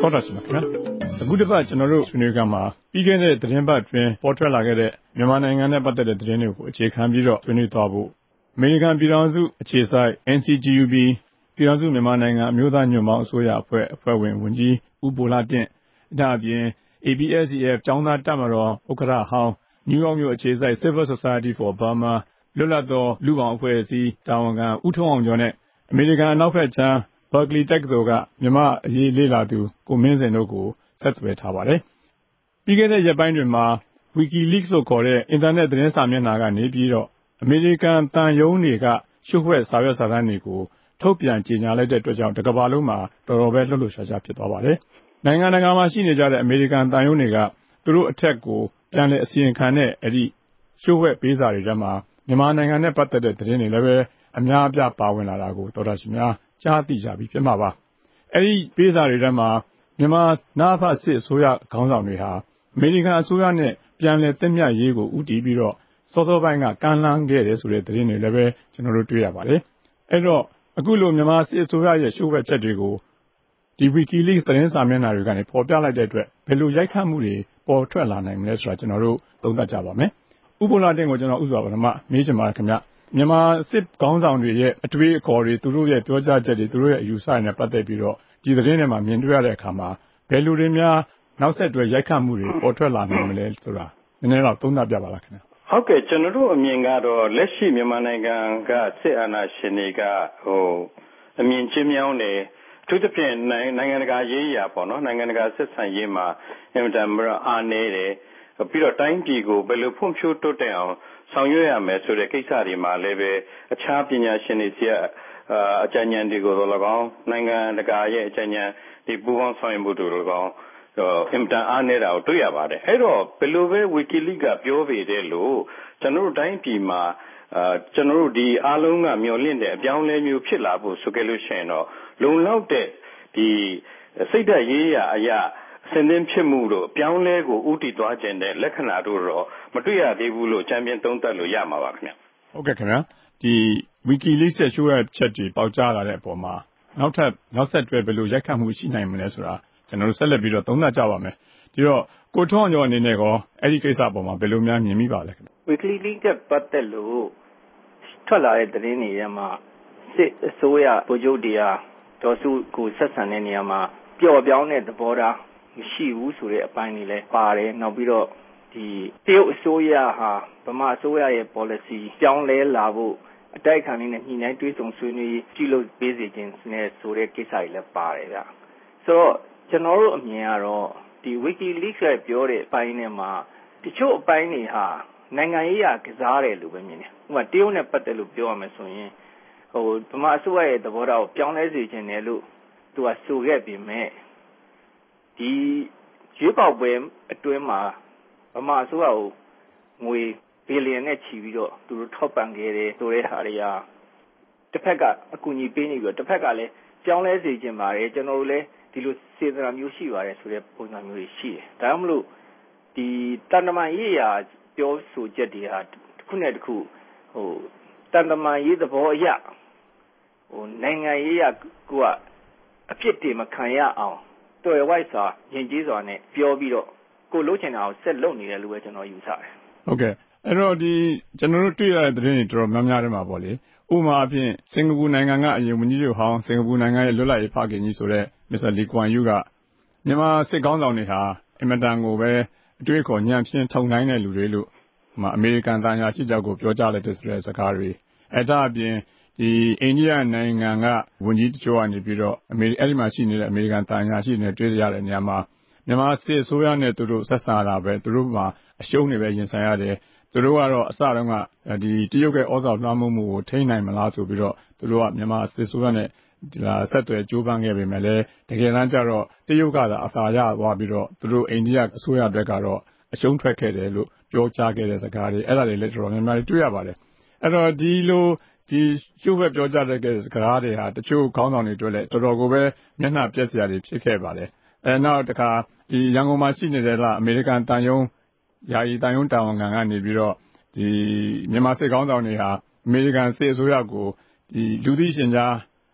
တော်တာရှိမှာခင်ဗျာအခုတစ်ပတ်ကျွန်တော်တို့ဆွေးနွေးကြမှာပြီးခဲ့တဲ့သတင်းပတ်တွင်ပေါ်ထွက်လာခဲ့တဲ့မြန်မာနိုင်ငံနဲ့ပတ်သက်တဲ့သတင်းတွေကိုအခြေခံပြီးတော့ဆွေးနွေးသွားဖို့အမေရိကန်ပြည်ထောင်စုအခြေစိုက် NCGUB ပြည်ထောင်စုမြန်မာနိုင်ငံအမျိုးသားညွန့်ပေါင်းအစိုးရအဖွဲ့ဝင်ဝန်ကြီးဦးဘိုလာတင့်ဒါအပြင် ABSDF ကျောင်းသားတပ်မတော်ဥက္ကဋ္ဌဟောင်းနယူးယောက်မြို့အခြေစိုက် Civil Society for Burma လွတ်လပ်သောလူ့ဘောင်အဖွဲ့အစည်းတာဝန်ခံဦးထွန်းအောင်ကျော်နဲ့အမေရိကန်အနောက်ဘက်ခြမ်းBerkeley တက္ကသိုလ်ကမြန်မာအရေးလေ့လာသူကိုမင်းစင်တို့ကိုဆက်သွယ်ထားပါတယ်။ပြီးခဲ့တဲ့ရက်ပိုင်းတွေမှာ WikiLeaks လို့ခေါ်တဲ့အင်တာနက်သတင်းစာမျက်နှာကနေပြီးတော့အမေရိကန်တန်ယုံတွေကရှုပ်ဝှက်စာရွက်စာတမ်းတွေကိုထုတ်ပြန်ကြေညာလိုက်တဲ့အတွက်ကြောင့်တစ်ကမ္ဘာလုံးမှာတော်တော်ပဲလှုပ်လှုပ်ရှားရှားဖြစ်သွားပါတယ်။နိုင်ငံတကာမှာရှိနေကြတဲ့အမေရိကန်တန်ယုံတွေကသူတို့အထက်ကိုပြန်လည်အစီရင်ခံတဲ့အဲ့ဒီရှုပ်ဝှက်ပေးစာတွေထဲမှာမြန်မာနိုင်ငံနဲ့ပတ်သက်တဲ့သတင်းတွေလည်းပဲအများအပြားပါဝင်လာတာကိုတော်တော်ရှိများကြားသိကြပြီဖြစ်မှာပါအဲ့ဒီပေးစာတွေထဲမှာမြန်မာနာဖစစ်အစိုးရခေါင်းဆောင်တွေဟာအမေရိကန်အစိုးရနဲ့ပြန်လည်သင့်မြတ်ရေးကိုဦးတည်ပြီးတော့စောစောပိုင်းကကမ်းလှမ်းခဲ့တယ်ဆိုတဲ့သတင်းတွေလည်းပဲကျွန်တော်တို့တွေ့ရပါတယ်အဲ့တော့အခုလိုမြန်မာစစ်အစိုးရရဲ့ရှုပ်ဝက်ချက်တွေကိုဒီ WikiLeaks သတင်းစာမျက်နှာတွေကနေပေါ်ပြလိုက်တဲ့အတွက်ဘယ်လိုရိုက်ခတ်မှုတွေပေါ်ထွက်လာနိုင်မလဲဆိုတာကျွန်တော်တို့သုံးသပ်ကြပါမယ်ဥပ္ပလာတင်ကိုကျွန်တော်ဥစွာပထမမေးချင်ပါတယ်ခင်ဗျမြန်မာစစ်ခေါင်းဆောင်တွေရဲ့အတွေ့အခေါ်တွေသူတို့ရဲ့ပြောကြားချက်တွေသူတို့ရဲ့အယူဆတွေနဲ့ပတ်သက်ပြီးတော့ဒီသတင်းတွေမှာမြင်တွေ့ရတဲ့အခါမှာဘယ်လိုတွေများနောက်ဆက်တွဲရိုက်ခတ်မှုတွေပေါ်ထွက်လာနိုင်မလဲဆိုတာနည်းနည်းတော့သုံးသပ်ပြပါလားခင်ဗျဟုတ်ကဲ့ကျွန်တော်တို့အမြင်ကတော့လက်ရှိမြန်မာနိုင်ငံကစစ်အာဏာရှင်တွေကအမြင်ချင်းမြောင်းတယ်သူတစ်ဖြင့်နိုင်ငံတကာရေးရာပေါ့နော်နိုင်ငံတကာဆက်ဆံရေးမှာအင်မတန်အားနည်းတယ်ပြီးတော့တိုင်းပြည်ကိုဘယ်လိုဖွံ့ဖြိုးတိုးတက်အောင်ဆောင်ရွက်ရမယ်ဆိုတဲ့ကိစ္စတွေမှာလည်းပဲအခြားပညာရှင်တွေစီကအကြံဉာဏ်တွေကိုတော့၎င်းနိုင်ငံတကာရဲ့အကြံဉာဏ်ဒီပူးပေါင်းဆောင်ရွက်မှုတွေ၎င်းအင်မတန်အားနည်းတာကိုတွေ့ရပါတယ်အဲ့တော့ဘယ်လိုပဲ WikiLeaks ကပြောပေတဲ့လို့ကျွန်တော်တို့တိုင်းပြည်မှာကျွန်တော်တို့ဒီအားလုံးကမျှော်လင့်တဲ့အပြောင်းလဲမျိုးဖြစ်လာဖို့ဆိုကြလို့ရှိရင်တော့လုံလောက်တဲ့ဒီစိတ်ဓာတ်ရေးရာအရာစင်သင်ဖြစ်မှုတို့ပြောင်းလဲကိုဥတည်သွားခြင်းတဲ့လက္ခဏာတို့တော့မတွေ့ရသေးဘူးလို့ချမ်းပြင်းသုံးသပ်လို့ရမှာပါခင်ဗျဟုတ်ကဲ့ခင်ဗျာဒီ WikiLeaks ရဲ့ရှုပ်ရချက်တွေပေါက်ကြားလာတဲ့အပေါ်မှာနောက်ဆက်တွဲဘယ်လိုရိုက်ခတ်မှုရှိနိုင်မလဲဆိုတာကျွန်တော်တို့ဆက်လက်ပြီးတော့သုံးသပ်ကြပါမယ်ဒီတော့ကိုထွန်းအောင်ကျော်အနေနဲ့ကောအဲ့ဒီကိစ္စအပေါ်မှာဘယ်လိုများမြင်မိပါလဲခင်ဗျ WikiLeaks ကပတ်သက်လို့ထွက်လာတဲ့သတင်းတွေထဲမှာစစ်အစိုးရဗိုလ်ချုပ်တရားဒေါ်စုကိုဆက်ဆံတဲ့နေရာမှာပျော့ပြောင်းတဲ့သဘောထားမရှိဘူးဆိုတဲ့အပိုင်းတွေလည်းပါတယ်နောက်ပြီးတော့ဒီတရုတ်အစိုးရဟာဗမာအစိုးရရဲ့ policy ပြောင်းလဲလာဖို့အတိုက်အခံတွေနဲ့ညှိနှိုင်းတွေးဆောင်ဆွေးနွေးပြုလုပ်ပေးစေခြင်းနဲ့ဆိုတဲ့ကိစ္စတွေလည်းပါတယ်ဗျဆိုတော့ကျွန်တော်တို့အမြင်ကတော့ဒီ WikiLeaks ရဲ့ပြောတဲ့အပိုင်းထဲမှာတချို့အပိုင်းတွေဟာနိုင်ငံရေးကစားတယ်လို့ပဲမြင်တယ်ဥပမာတရုတ်နဲ့ပတ်သက်လို့ပြောရမယ်ဆိုရင်ဗမာအစိုးရရဲ့သဘောထားကိုပြောင်းလဲစေခြင်းတယ်လို့သူကဆိုခဲ့ပေမဲ့ဒီရွေးကောက်ပွဲအတွင်းမှာဗမာအစိုးရကိုငွေဘီလီယံနဲ့ချီပြီးတော့သူတို့ထောက်ပံ့ခဲ့တယ်ဆိုတဲ့ဟာတွေကတစ်ဖက်ကအကူအညီပေးနေပြီးတော့တစ်ဖက်ကလည်းပြောင်းလဲစေခြင်းပါတယ်ကျွန်တော်တို့လည်းဒီလိုစေတနာမျိုးရှိပါတယ်ဆိုတဲ့ပုံစံမျိုးတွေရှိတယ်ဒါကြောင့်မလို့ဒီတန်တမာရေးရာပြောဆိုချက်တွေဟာတစ်ခုနဲ့တစ်ခုတန်တမာရေးသဘောအရနိုင်ငံရေးရာကအဖြစ်တည်မခံရအောင်တော်ရဝိုက်စွာယဉ်ကျေးစွာနဲ့ပြောပြီးတော့ကိုလှုပ်ချင်တာကိုဆက်လုပ်နေတယ်လို့ပဲကျွန်တော်ယူဆတယ်ဟုတ်ကဲ့အဲ့တော့ဒီကျွန်တော်တို့တွေ့ရတဲ့သတင်းတွေတော်တော်များများထဲမှာပေါ့လေဥပမာအဖြစ်စင်ကာပူနိုင်ငံကအရင်ဝန်ကြီးချုပ်ဟောင်းစင်ကာပူနိုင်ငံရဲ့လွတ်လပ်ရေးဖခင်ကြီးဆိုတဲ့မစ္စတာလီကွမ်ယူကမြန်မာစစ်ကောင်းဆောင်တွေဟာအင်မတန်ကိုပဲအတွေ့အခေါ်ညံ့ဖျင်းထုံနိုင်တဲ့လူတွေလို့အမေရိကန်တန်ရာရှိကြောက်ကိုပြောကြားလိုက်တဲ့ဆိုတဲ့စကားတွေဒါအပြင်ဒီအိန္ဒိယနိုင်ငံကဝန်ကြီးတချို့ကနေပြီးတော့အဲ့ဒီမှာရှိနေတဲ့အမေရိကန်တန်ရာရှိတွေတွေ့ရတဲ့နေရာမှာမြန်မာစစ်အစိုးရနဲ့သူတို့ဆက်ဆံတာပဲသူတို့မှာအရှုံးတွေပဲရင်ဆိုင်ရတယ်သူတို့ကတော့အစတုန်းကဒီတရုတ်ရဲ့ဩဇာလွှမ်းမိုးမှုကိုထိန်းနိုင်မလားဆိုပြီးတော့သူတို့ကမြန်မာစစ်အစိုးရနဲ့ဆက်သွယ်ကြိုးပမ်းခဲ့ပေမဲ့လည်းတကယ်တမ်းကျတော့တရုတ်ကသာအသာရသွားပြီးတော့သူတို့အိန္ဒိယအစိုးရအတွက်ကတော့အရှုံးထွက်ခဲ့တယ်လို့ပြောကြားခဲ့တဲ့စကားတွေအဲ့ဒါတွေလည်းတော်တော်များများတွေ့ရပါတယ်အဲ့တော့ဒီလိုဒီရှုပ်ဝက်ပြောကြားတဲ့စကားတွေဟာတချို့ခေါင်းဆောင်တွေတွေ့လဲတော်တော်ကိုပဲမျက်နှာပြက်စရာတွေဖြစ်ခဲ့ပါတယ်နောက်တစ်ခါဒီရန်ကုန်မှာရှိနေတဲ့အမေရိကန်တန်ယုံယာယီတန်ယုံတာဝန်ခံကနေပြီးတော့ဒီမြန်မာစစ်ခေါင်းဆောင်တွေဟာအမေရိကန်စစ်အစိုးရကိုဒီလူသိရှင်ကြား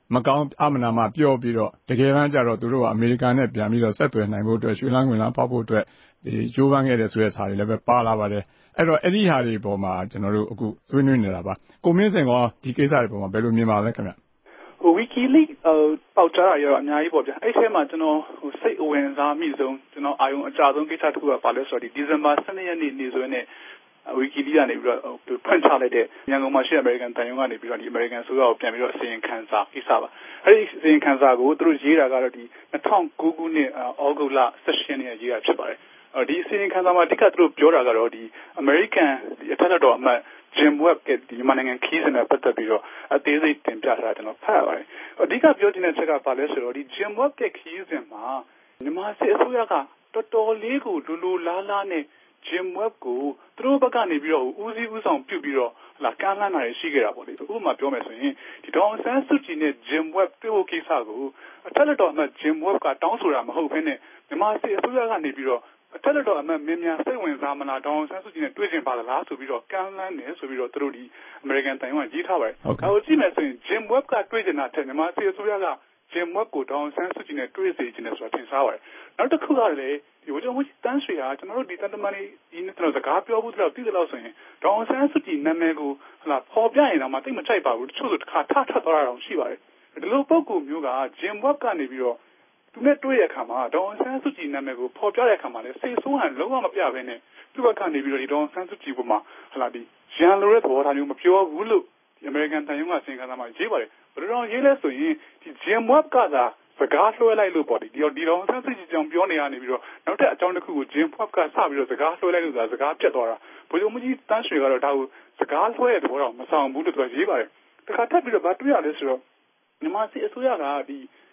မကောင်းအမနာမှပြောပြီးတော့တကယ်တမ်းကျတော့သူတို့ကအမေရိကန်နဲ့ပြန်ပြီးတော့ဆက်သွယ်နိုင်ဖို့အတွက်ရွှေလန်းဝင်လန်းဖောက်ဖို့အတွက်ဒီကြိုးပမ်းခဲ့တဲ့ဆိုတဲ့စာတွေလည်းပဲပါလာပါတယ်အဲ့တော့အဲ့ဒီဟာတွေပေါ်မှာကျွန်တော်တို့အခုဆွေးနွေးနေတာပါကိုမင်းစင်ကဒီကိစ္စတွေပေါ်မှာဘယ်လိုမြင်ပါလဲခင်ဗျ WikiLeaks ပေါက်ကြားရတော့အများကြီးပေါ့ဗျာအဲ့ထဲမှာကျွန်တော်စိတ်အဝင်စားမိဆုံးကျွန်တော်အာယုံအကြဆုံးကိစ္စတစ်ခုကပါလဲဆိုတော့ဒီဇင်ဘာ12ရက်နေ့နေ့စွဲနဲ့WikiLeaks ကနေပြီးတော့ဖွင့်ချလိုက်တဲ့ရန်ကုန်မှာရှိတဲ့ American တန်ယုံကနေပြီးတော့ဒီ American ဆိုတော့ပြန်ပြီးတော့အစီရင်ခံစာကိစ္စပါအဲ့ဒီအစီရင်ခံစာကိုသူတို့ရေးတာကတော့ဒီ2009ခုနှစ်ဩဂုတ်လ17ရက်နေ့ရေးတာဖြစ်ပါတယ်ဒီအစီရင်ခံစာမှာအဓိကသူတို့ပြောတာကတော့ဒီ American အထက်တော်အမတ်Jim Webb ကဒီမြန်မာနိုင်ငံခီးစင်နဲ့ပတ်သက်ပြီးတော့အသေးစိတ်တင်ပြထားတာကျွန်တော်ဖတ်ရပါတယ်။အဓိကပြောချင်တဲ့ချက်ကဘာလဲဆိုတော့ဒီ Jim Webb ကခီးစင်မှာမြန်မာစစ်အစိုးရကတော်တော်လေးကိုလူလူလားလားနဲ့ Jim Webb ကိုသူတို့ဘက်ကနေပြီးတော့ဦးစီးဦးဆောင်ပြုပြီးတော့ကမ်းလှမ်းတာရှိခဲ့တာပေါ့လေ။ဥပမာပြောမယ်ဆိုရင်ဒီဒေါအောင်ဆန်းစုကြည်နဲ့ Jim Webb တွေ့ဖို့ကိစ္စကိုအထက်တော်အမတ် Jim Webb ကတောင်းဆိုတာမဟုတ်ဘဲနဲ့မြန်မာစစ်အစိုးရကနေပြီးတော့အထက်တော်အမတ်မင်းများစိတ်ဝင်စားမလားဒေါအောင်ဆန်းစုကြည်နဲ့တွေ့ချင်ပါလားဆိုပြီးတော့ကမ်းလှမ်းတယ်ဆိုပြီးတော့သူတို့ဒီ American တန်ယုံကရေးထားပါတယ်။အခုကြည့်မယ်ဆိုရင် Jim Webb ကတွေ့ချင်တာထက်မြန်မာစစ်အစိုးရက Jim Webb ကိုဒေါအောင်ဆန်းစုကြည်နဲ့တွေ့စေချင်တယ်ဆိုတာထင်ရှားပါတယ်။နောက်တစ်ခုကလည်းဒီဝကြုံမှုတန်းရွှေဟာကျွန်တော်တို့ဒီတန်တမန်ဒီနေ့ကျွန်တော်စကားပြောဖို့တော့သိတယ်လို့ဆိုရင်ဒေါအောင်ဆန်းစုကြည်နာမည်ကိုပေါ်ပြရင်တော့မှတိတ်မချိုက်ပါဘူးတချို့ဆိုတစ်ခါထသွားတာတော့ရှိပါတယ်။ဒီလိုပုံကူမျိုးက Jim Webb ကနေပြီးတော့သူနဲ့တွေ့ရတဲ့အခါမှာဒေါအောင်ဆန်းစုကြည်နာမည်ကိုပေါ်ပြတဲ့အခါမှာလည်းစိတ်ဆိုးဟန်လုံးဝမပြဘဲနဲ့သူ့ဘက်ကနေပြီးတော့ဒီဒေါအောင်ဆန်းစုကြည်ပေါ်မှာဒီရန်လိုတဲ့သဘောထားမျိုးမပြောဘူးလို့ဒီ American တန်ယုံကစင်ကားမှာရေးပါတယ်ဘယ်လိုရေးလဲဆိုရင်ဒီ Jim Webb ကသာစကားလွှဲလိုက်လို့ပေါ့ဒီဒေါအောင်ဆန်းစုကြည်ကြောင့်ပြောနေရနေပြီးတော့နောက်ထပ်အကြောင်းတစ်ခုကို Jim Webb ကစပြီးတော့စကားလွှဲလိုက်လို့ဆိုတာစကားပြတ်သွားတာဘယ်လိုမှကြီးတန်းရွှေကတော့ဒါကိုစကားလွှဲတဲ့သဘောတော့မဆောင်ဘူးလို့သူကရေးပါတယ်တခါထပ်ပြီးတော့ဗာတွေ့ရလဲဆိုတော့မြန်မာစစ်အစိုးရကဒီ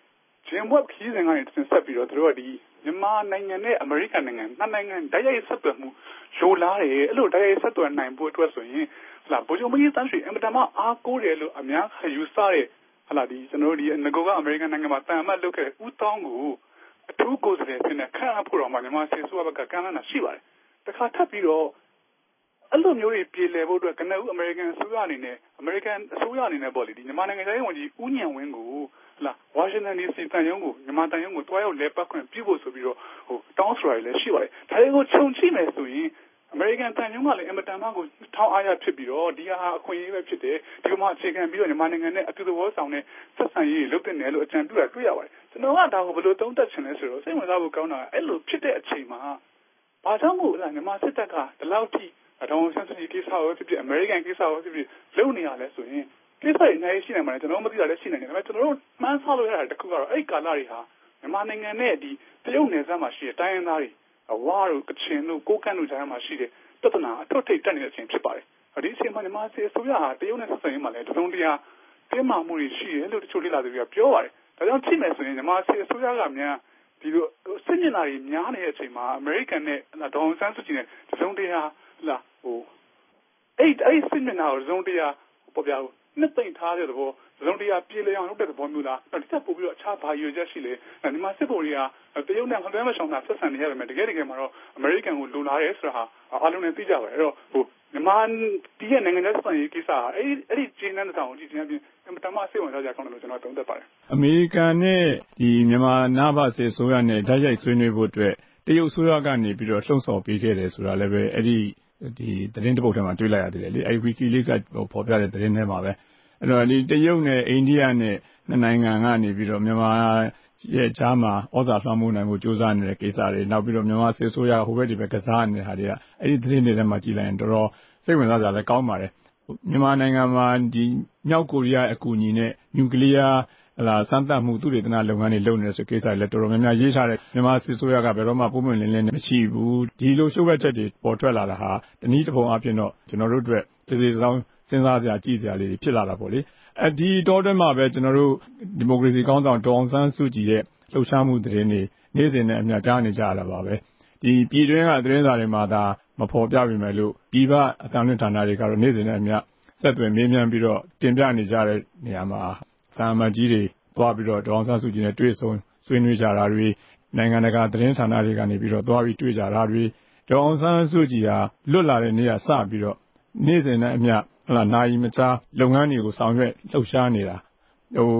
Jim Webb ခီးစဉ်ကနေဆက်ပြီးတော့သူတို့ကဒီမြန်မာနိုင်ငံနဲ့အမေရိကန်နိုင်ငံနှစ်နိုင်ငံတိုက်ရိုက်ဆက်သွယ်မှုလိုလားတယ်အဲ့လိုတိုက်ရိုက်ဆက်သွယ်နိုင်ဖို့အတွက်ဆိုရင်ဗိုလ်ချုပ်မကြီးတန်းရွှေအင်မတန်မှအားကိုးတယ်လို့အများယူဆတဲ့ဒီကျွန်တော်တို့ဒီငကိုကအမေရိကန်နိုင်ငံမှာတန်အမတ်လုပ်ခဲ့တဲ့ဦးတောင်းကိုအထူးကိုယ်စားလှယ်ဖြစ်နေခန့်အပ်ဖို့တော့မြန်မာစစ်အစိုးရဘက်ကကမ်းလှမ်းတာရှိပါတယ်တခါထပ်ပြီးတော့အဲ့လိုမျိုးတွေပြည်လည်ဖို့အတွက်ကနဦးအမေရိကန်အစိုးရအနေနဲ့ပေါ့လေဒီမြန်မာနိုင်ငံတိုင်းဝန်ကြီးဦးညံဝင်းကိုဝါရှင်တန် DC တန်ယုံကိုမြန်မာတန်ယုံကိုတွားရောက်လဲပတ်ခွင့်ပြုဖို့ဆိုပြီးတော့တောင်းဆိုတာလည်းရှိပါတယ်ဒါတွေကိုခြုံကြည့်မယ်ဆိုရင်အမေရိကန်တန်ယုံကလည်းအင်မတန်မှကိုထောင်းအားရဖြစ်ပြီးတော့ဒီဟာအခွင့်အရေးပဲဖြစ်တယ်ဒီမှာအခြေခံပြီးတော့မြန်မာနိုင်ငံနဲ့အတူတူဘောဆောင်တဲ့ဆက်ဆံရေးလုပ်တဲ့နယ်လို့အကြံပြုတာတွေ့ရပါတယ်ကျွန်တော်ကဒါကိုဘယ်လိုသုံးသပ်ချင်လဲဆိုတော့စိတ်ဝင်စားဖို့ကောင်းတာအဲ့လိုဖြစ်တဲ့အချိန်မှာဘာကြောင့်မို့မြန်မာစစ်တပ်ကဒီလောက်ထိဒေါအောင်ဆန်းစုကြည်ကိစ္စကိုဖြစ်ဖြစ်အမေရိကန်ကိစ္စကိုဖြစ်ဖြစ်လုပ်နေရလဲဆိုရင်ကိစ္စတွေအများကြီးရှိနေမှာလေကျွန်တော်မသိတာလည်းရှိနေတယ်ဒါပေမဲ့ကျွန်တော်တို့မှန်းဆလို့ရတာတခုကတော့အဲ့ကာလတွေဟာမြန်မာနိုင်ငံနဲ့ဒီတရုတ်နယ်စပ်မှာရှိတဲ့တိုင်းရင်းသားတွေဝါတို့ကချင်တို့ကိုကန့်တို့ကြားမှာရှိတဲ့ပြဿနာအထွတ်ထိပ်တက်နေတဲ့အချိန်ဖြစ်ပါတယ်ဒီအချိန်မှာမြန်မာစစ်အစိုးရဟာတရုတ်နဲ့ဆက်ဆံရေးမှာလည်းတုံးတရားတင်းမာမှုတွေရှိတယ်လို့တချို့လေ့လာသူတွေကပြောပါတယ်ဒါကြောင့်ကြည့်မယ်ဆိုရင်မြန်မာစစ်အစိုးရကမြန်ဒီလိုစစ်မျက်နှာတွေများနေတဲ့အချိန်မှာအမေရိကန်နဲ့ဒေါအောင်ဆန်းစုကြည်နဲ့တုံးတရားအဲ့စစ်မျက်နှာကိုတုံးတရားပေါ်ပြနှစ်သိမ့်ထားတဲ့သဘောလုံးတရားပြေလည်အောင်လုပ်တဲ့သဘောမျိုးလားဒီတက်ပို့ပြီးတော့အခြားဘာရွေချက်ရှိလဲဒီမှာစစ်ဗိုလ်တွေကတရုတ်နဲ့ဟိုတယ်မဆောင်တာဆက်ဆံနေရတယ်မယ်တကယ်မှာတော့အမေရိကန်ကိုလိုလားရဲဆိုတာဟာအားလုံးနဲ့သိကြပါတယ်အဲ့တော့မြန်မာပြည်ရဲ့နိုင်ငံရေးဆိုင်ရာကိစ္စအဲ့ဒီကျင်းတဲ့တောင်ကြည့်ခြင်းအပြင်အမှန်တမ်းစိတ်ဝင်စားကြကောင်းတယ်လို့ကျွန်တော်သုံးသပ်ပါတယ်အမေရိကန်နဲ့ဒီမြန်မာနာဘစစ်ဆိုရနဲ့ဓာတ်ရိုက်ဆွေးနွေးဖို့အတွက်တရုတ်ဆိုရကနေပြီးတော့လှုံ့ဆော်ပေးခဲ့တယ်ဆိုတာလည်းပဲအဲ့ဒီသတင်းတစ်ပုဒ်ထဲမှာတွေ့လိုက်ရတယ်လေအဲ့ WikiLeaks ကပေါ်ပြတဲ့သတင်းထဲမှာပဲအဲ့တော့ဒီတရုတ်နဲ့အိန္ဒိယနဲ့နှစ်နိုင်ငံကနေပြီးတော့မြန်မာရဲ့ကြားမှာဩဇာလွှမ်းမိုးနိုင်မှုစ조사နေတဲ့ကိစ္စတွေနောက်ပြီးတော့မြန်မာစစ်ဆိုရဟိုဘက်ဒီဘက်ကစားနေတဲ့ဟာတွေကအဲ့ဒီသတင်းတွေထဲမှာကြည်လိုက်ရင်တော်တော်စိတ်ဝင်စားစရာလည်းကောင်းပါတယ်မြန်မာနိုင်ငံမှာဒီမြောက်ကိုရီးယားအကူအညီနဲ့နျူကလ িয়ার စမ်းသပ်မှုသုတေသနလုပ်ငန်းတွေလုပ်နေတဲ့ဆိုကိစ္စတွေလည်းတော်တော်များများရေးထားတယ်မြန်မာစစ်ဆိုရကဘယ်တော့မှပုံမှန်လင်းလင်းမရှိဘူးဒီလိုရှုပ်ဝက်ချက်တွေပေါ်ထွက်လာတာဟာတနည်းတစ်ပုံအဖြစ်တော့ကျွန်တော်တို့အတွက်တစ်စီဆောင်စဉ်းစားစရာကြည့်စရာလေးဖြစ်လာတာပေါ့လေဒီတောတွင်းမှာပဲကျွန်တော်တို့ဒီမိုကရေစီကောင်းဆောင်ဒေါအောင်ဆန်းစုကြည်ရဲ့လှုပ်ရှားမှုသတင်းတွေနေ့စဉ်နဲ့အမျှကြားနေကြရတာပါပဲဒီပြည်တွင်းကသတင်းစာတွေမှာဒါမဖော်ပြပေမဲ့လို့ပြည်ပအသံလွှင့်ဌာနတွေကတော့နေ့စဉ်နဲ့အမျှဆက်သွယ်မေးမြန်းပြီးတော့တင်ပြနေကြတဲ့နေရာမှာစာမကြီးတွေသွားပြီးတော့ဒေါအောင်ဆန်းစုကြည်နဲ့တွေ့ဆုံဆွေးနွေးကြတာတွေနိုင်ငံတကာသတင်းဌာနတွေကနေပြီးတော့သွားပြီးတွေ့ကြတာတွေဒေါအောင်ဆန်းစုကြည်ဟာလွတ်လာတဲ့နေ့ကစပြီးတော့နေ့စဉ်နဲ့အမျှနာယီမခြားလုပ်ငန်းတွေကိုဆောင်ရွက်လှုပ်ရှားနေတာ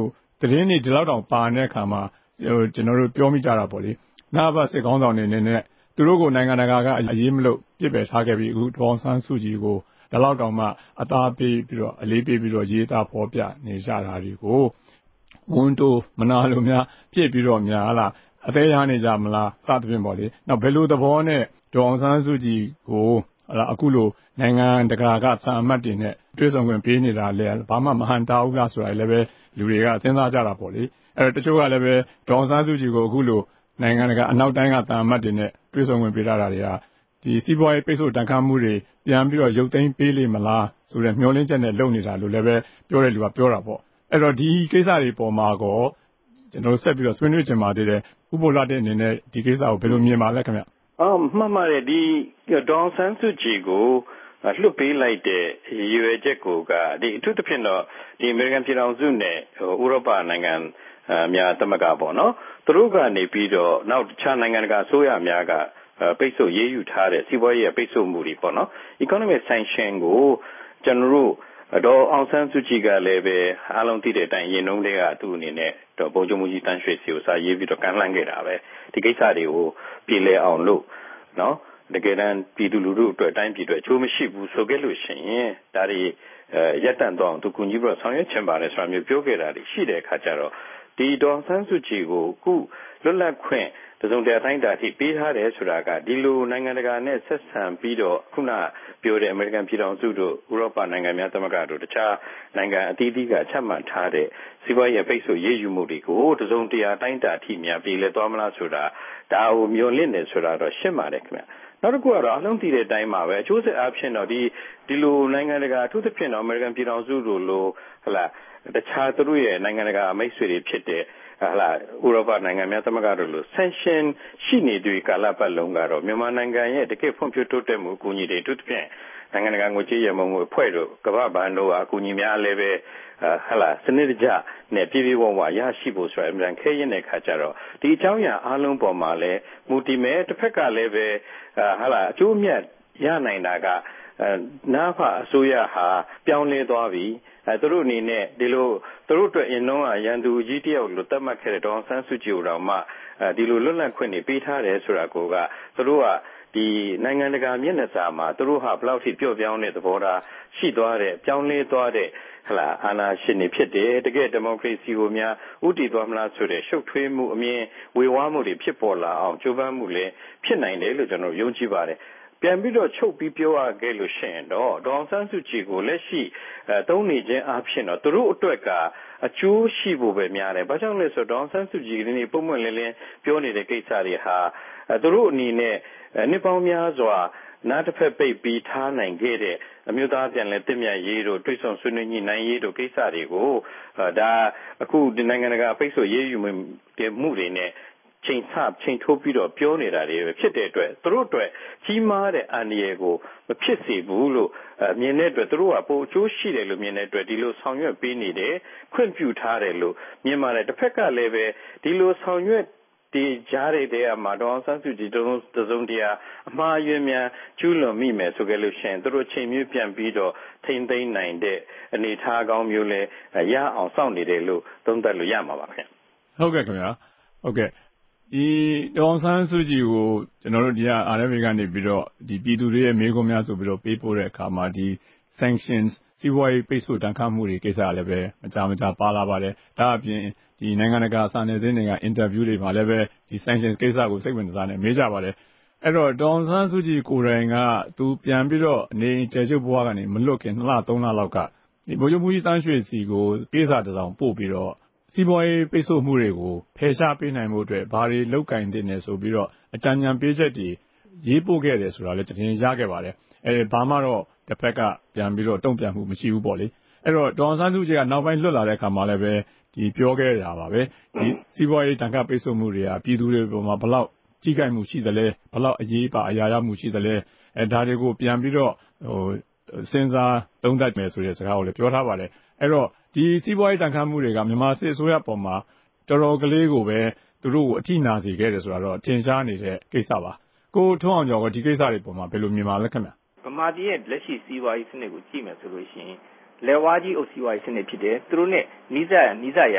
သတင်းတွေဒီလောက်တောင်ပါတဲ့အခါမှာကျွန်တော်တို့ပြောမိကြတာပေါ့လေနအဖစစ်ကောင်းဆောင်နေနဲ့သူတို့ကိုနိုင်ငံတကာကအရေးမလို့ပြစ်ပယ်ထားခဲ့ပြီးအခုဒေါအောင်ဆန်းစုကြည်ကိုဒီလောက်တောင်မှအသားပေးပြီးတော့အလေးပေးပြီးတော့ရေးသားဖော်ပြနေကြတာတွေကိုဝန်တိုမနာလိုများဖြစ်ပြီးတော့များလားအသေးရနေကြမလားစသဖြင့်ပေါ့လေနောက်ဘယ်လိုသဘောနဲ့ဒေါအောင်ဆန်းစုကြည်ကိုအခုလိုနိုင်ငံတကာကစာအမတ်တွေနဲ့တွေ့ဆုံခွင့်ပေးနေတာလဲဘာမှမဟန်တာဘူးလားဆိုတာလည်းပဲလူတွေကစဉ်းစားကြတာပေါ့လေအဲ့တော့တချို့ကလည်းပဲဒေါအောင်ဆန်းစုကြည်ကိုအခုလိုနိုင်ငံတကာအနောက်တိုင်းကစာအမတ်တွေနဲ့တွေ့ဆုံခွင့်ပေးတာတွေကဒီစီးပွားရေးပိတ်ဆို့တန်ခါမှုတွေပြန်ပြီးတော့ရုပ်သိမ်းပေးလိမ့်မလားဆိုတဲ့မျှော်လင့်ချက်နဲ့လုပ်နေတာလို့လည်းပဲပြောတဲ့လူကပြောတာပေါ့အဲ့တော့ဒီကိစ္စတွေပေါ်မှာကောကျွန်တော်ဆက်ပြီးတော့ဆွေးနွေးချင်ပါသေးတယ်ဥပ္ပလာတဲ့အနေနဲ့ဒီကိစ္စကိုဘယ်လိုမြင်ပါလဲခင်ဗျမှတ်ပါတယ်ဒီဒေါအောင်ဆန်းစုကြည်ကိုလွတ်ပေးလိုက်တဲ့ရည်ရွယ်ချက်ကိုကဒီအထူးသဖြင့်တော့ဒီအမေရိကန်ပြည်ထောင်စုနဲ့ဥရောပနိုင်ငံများသမဂ္ဂပေါ့နော်သူတို့ကနေပြီးတော့နောက်တခြားနိုင်ငံတကာအစိုးရများကပိတ်ဆို့ရေးယူထားတဲ့စီးပွားရေးပိတ်ဆို့မှုတွေပေါ့နော် economic sanction ကိုကျွန်တော်တို့ဒေါ်အောင်ဆန်းစုကြည်ကလည်းပဲအားလုံးသိတဲ့အတိုင်းရင်နှုံးတွေကသူ့အနေနဲ့တော့ဗိုလ်ချုပ်မှုကြီးတန်းရွှေစီကိုစာရေးပြီးတော့ကမ်းလှမ်းခဲ့တာပဲဒီကိစ္စတွေကိုပြည်လဲအောင်လို့နော်တကယ်တမ်းပြည်သူလူထုအတွက်တိုင်းပြည်အတွက်အကျိုးမရှိဘူးဆိုခဲ့လို့ရှိရင်ဒါတွေရပ်တန့်သွားအောင်သူကူညီပြီးတော့ဆောင်ရွက်ချင်ပါတယ်ဆိုတာမျိုးပြောခဲ့တာရှိတဲ့အခါကျတော့ဒီဒေါ်ဆန်းစုကြည်ကိုအခုလွတ်လပ်ခွင့်တစုံတရာတိုင်းတာထိပေးထားတယ်ဆိုတာကဒီလိုနိုင်ငံတကာနဲ့ဆက်ဆံပြီးတော့ခုနပြောတဲ့အမေရိကန်ပြည်ထောင်စုတို့ဥရောပနိုင်ငံများသမဂ္ဂတို့တခြားနိုင်ငံအသီးသီးကချမှတ်ထားတဲ့စီးပွားရေးပိတ်ဆို့ရေးယူမှုတွေကိုတစုံတရာတိုင်းတာထိများပြည်လဲသွားမလားဆိုတာဒါကိုမျှော်လင့်နေဆိုတာတော့ရှင်းပါတယ်ခင်ဗျနောက်တစ်ခုကတော့အလုံးတည်တဲ့အတိုင်းမှာပဲအကျိုးဆက်အဖြစ်တော့ဒီလိုနိုင်ငံတကာအထူးသဖြင့်တော့အမေရိကန်ပြည်ထောင်စုတို့လိုတခြားသူတို့ရဲ့နိုင်ငံတကာမိတ်ဆွေတွေဖြစ်တဲ့ဥရောပနိုင်ငံများသမဂ္ဂတို့လို sanction ရှိနေသည့်ကာလပတ်လုံးကတော့မြန်မာနိုင်ငံရဲ့တကယ့်ဖွံ့ဖြိုးတိုးတက်မှုအကူအညီတွေအထူးသဖြင့်နိုင်ငံတကာငွေကြေးရမုံငွေအဖွဲ့တို့ကမ္ဘာ့ဘဏ်တို့အကူအညီများလည်းပဲစနစ်တကျနဲ့ပြည်ဝဝရရှိဖို့ဆိုရင်အမှန်ခဲရင်တဲ့ခါကျတော့ဒီအကြောင်းအရာအားလုံးပေါ်မှာလည်းမူတည်မဲ့တစ်ဖက်ကလည်းပဲအကျိုးမြတ်ရနိုင်တာကနာဖအစိုးရဟာပြောင်းလဲသွားပြီသူတို့အနေနဲ့ဒီလိုသူတို့အတွက်အရင်တော့ရန်သူကြီးတယောက်လိုသတ်မှတ်ခဲ့တဲ့ဒေါအောင်ဆန်းစုကြည်တော်မှဒီလိုလွတ်လပ်ခွင့်တွေပေးထားတယ်ဆိုတာကိုကသူတို့ကဒီနိုင်ငံတကာမျက်နှာစာမှာသူတို့ဟာဘယ်လောက်ထိပြော့ပြောင်းတဲ့သဘောထားရှိသွားတဲ့ပြောင်းလဲသွားတဲ့အာဏာရှင်တွေဖြစ်တယ်တကယ်ဒီမိုကရေစီကိုများဥတည်သွားမလားဆိုတဲ့ရှုပ်ထွေးမှုအမြင်ဝေဝါးမှုတွေဖြစ်ပေါ်လာအောင်ကြိုးပမ်းမှုလည်းဖြစ်နိုင်တယ်လို့ကျွန်တော်ယုံကြည်ပါတယ်ပြန်ပြီးတော့ချုပ်ပြီးပြောရခဲ့လို့ရှိရင်တော့ဒေါအောင်ဆန်းစုကြည်ကိုလက်ရှိသုံးနေခြင်းအဖြစ်တော့သူတို့အတွက်ကအကျိုးရှိဖို့ပဲများတယ်။ဘာကြောင့်လဲဆိုတော့ဒေါအောင်ဆန်းစုကြည်ကနေ့ပုံမှန်လင်းလင်းပြောနေတဲ့ကိစ္စတွေဟာသူတို့အနေနဲ့နှစ်ပေါင်းများစွာနားတစ်ဖက်ပိတ်ပြီးထားနိုင်ခဲ့တဲ့အမျိုးသားပြန်လည်တည်မြဲရေးတို့တွိတ်ဆုံဆွေးနွေးညှိနှိုင်းရေးတို့ကိစ္စတွေကိုဒါအခုဒီနိုင်ငံတကာပိတ်ဆို့ရေးယူမှုတွေနဲ့ချိန်ထိုးပြီးတော့ပြောနေတာတွေဖြစ်တဲ့အတွက်သူတို့အတွက်ကြီးမားတဲ့အန္တရာယ်ကိုမဖြစ်စေဘူးလို့မြင်တဲ့အတွက်သူတို့ကပိုအကျိုးရှိတယ်လို့မြင်တဲ့အတွက်ဒီလိုဆောင်ရွက်ပေးနေတယ်ခွင့်ပြုထားတယ်လို့မြင်ပါတယ်တစ်ဖက်ကလည်းပဲဒီလိုဆောင်ရွက်ဒီကြားရတဲ့မှာဒေါအောင်ဆန်းစုကြည်တို့တစုံတရာအမှားယွင်းများကျူးလွန်မိမယ်ဆိုကြလို့ရှိရင်သူတို့ချိန်မြင့်ပြန်ပြီးတော့ထိမ့်သိမ်းနိုင်တဲ့အနေအထားကောင်းမျိုးလဲရအောင်စောင့်နေတယ်လို့သုံးသပ်လို့ရမှာပါခင်ဗျဟုတ်ကဲ့ခင်ဗျာဟုတ်ကဲ့ဒီဒေါအောင်ဆန်းစုကြည်ကိုကျွန်တော်တို့ဒီ RFA ကနေပြီးတော့ဒီပြည်သူတွေရဲ့မေးခွန်းများဆိုပြီးတော့ပေးပို့တဲ့အခါမှာဒီ sanctions စီးပွားရေးပိတ်ဆို့တန်ခါမှုတွေကိစ္စလည်းပဲမကြာပါလာပါတယ်ဒါအပြင်ဒီနိုင်ငံတကာစာနယ်ဇင်းတွေက interview တွေမှာလည်းပဲဒီ sanctions ကိစ္စကိုစိတ်ဝင်စားနေမေးကြပါတယ်အဲ့တော့ဒေါအောင်ဆန်းစုကြည်ကိုယ်တိုင်ကသူပြန်ပြီးတော့နေကျယ်ကျုပ်ဘဝကနေမလွတ်ခင်2လ3လလောက်ကဒီဗိုလ်ချုပ်မှုကြီးတန်းရွှေစီကိုပေးစာတစ်စောင်ပို့ပြီးတော့စီးပွားရေးပိတ်ဆို့မှုတွေကိုဖယ်ရှားပေးနိုင်မှုအတွက်ဘာတွေလုပ်ကင်သင့်တယ်ဆိုပြီးတော့အကြံဉာဏ်ပေးချက်တွေရေးပို့ခဲ့တယ်ဆိုတာလည်းတင်ရခဲ့ပါတယ်ဘာမှတော့တစ်ဖက်ကပြန်ပြီးတော့တုံ့ပြန်မှုမရှိဘူးပေါ့လေအဲ့တော့ဒေါအောင်ဆန်းစုကြည်ကနောက်ပိုင်းလွတ်လာတဲ့အခါမှာလည်းပဲဒီပြောခဲ့ရပါပဲဒီစီးပွားရေးတန်ခါပိတ်ဆို့မှုတွေကပြည်သူတွေပေါ်မှာဘလောက်ကြီးကိုက်မှုရှိသလဲဘလောက်အရေးပါအရာရမှုရှိသလဲဒါတွေကိုပြန်ပြီးတော့စဉ်းစားသုံးသပ်မယ်ဆိုတဲ့စကားကိုလည်းပြောထားပါတယ်အဲ့တော့ဒီစီးပွားရေးတန်ခါမှုတွေကမြန်မာစစ်အစိုးရပေါ်မှာတော်တော်ကလေးကိုပဲသူတို့ကိုအထိနာစေခဲ့တယ်ဆိုတာတော့ထင်ရှားနေတဲ့ကိစ္စပါကိုထွန်းအောင်ကျော်ကဒီကိစ္စတွေပေါ်မှာဘယ်လိုမြင်ပါလဲခင်ဗျဗမာပြည်ရဲ့လက်ရှိစီးပွားရေးစနစ်ကိုကြည့်မယ်ဆိုလို့ရှိရင်လက်ဝါးကြီးအုပ်စီးပွားရေးစနစ်ဖြစ်တယ်သူတို့နဲ့နီးစပ်ရာ